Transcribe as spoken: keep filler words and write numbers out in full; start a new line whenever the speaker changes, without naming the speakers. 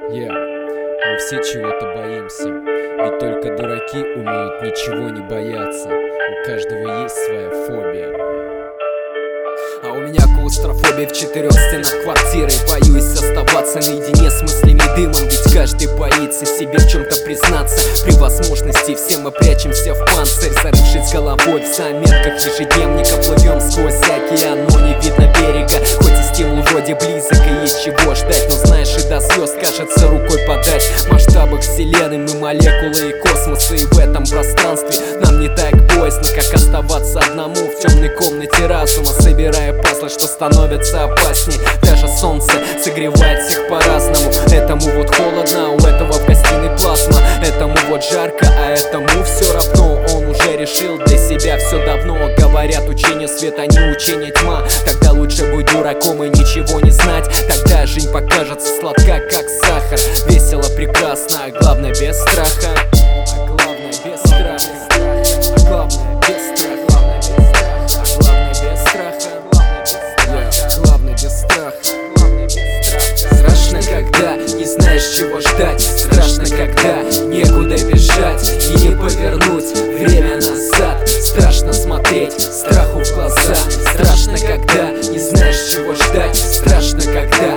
Yeah. Мы все чего-то боимся, ведь только дураки умеют ничего не бояться. У каждого есть своя фобия.
А у меня клаустрофобия в четырех стенах квартиры. Боюсь оставаться наедине с мыслями дымом, ведь каждый боится себе в чем-то признаться. При возможности все мы прячемся в панцирь, зарывшись головой в заметках ежедневника. Плывем сквозь океан, но не видно берега. Хоть и стимул вроде близок и есть чего ждать, но знаешь, и до звезд кажется рукой подать. В масштабах вселенной мы молекулы и космоса, и в этом пространстве нам не так боязно, как оставаться одному в темной комнате разума, собирая пазлы, что становится опасней. Даже солнце согревает всех по-разному. Этому вот холодно, у этого в гостиной плазма. Этому вот жарко, а этому все равно. Он уже решил для себя все давно. Говорят, учение света, не учение тьма. Тогда лучше быть дураком и ничего не знать. Тогда жизнь покажется сладка, как сахар. Весело, прекрасно, а главное без страха. А главное без страха. А главное без страха. Страшно, когда не знаешь, чего ждать. Страшно, когда некуда бежать и не повернуть время назад. Страшно смотреть страху в глаза. Страшно, когда не знаешь, чего ждать. Страшно, когда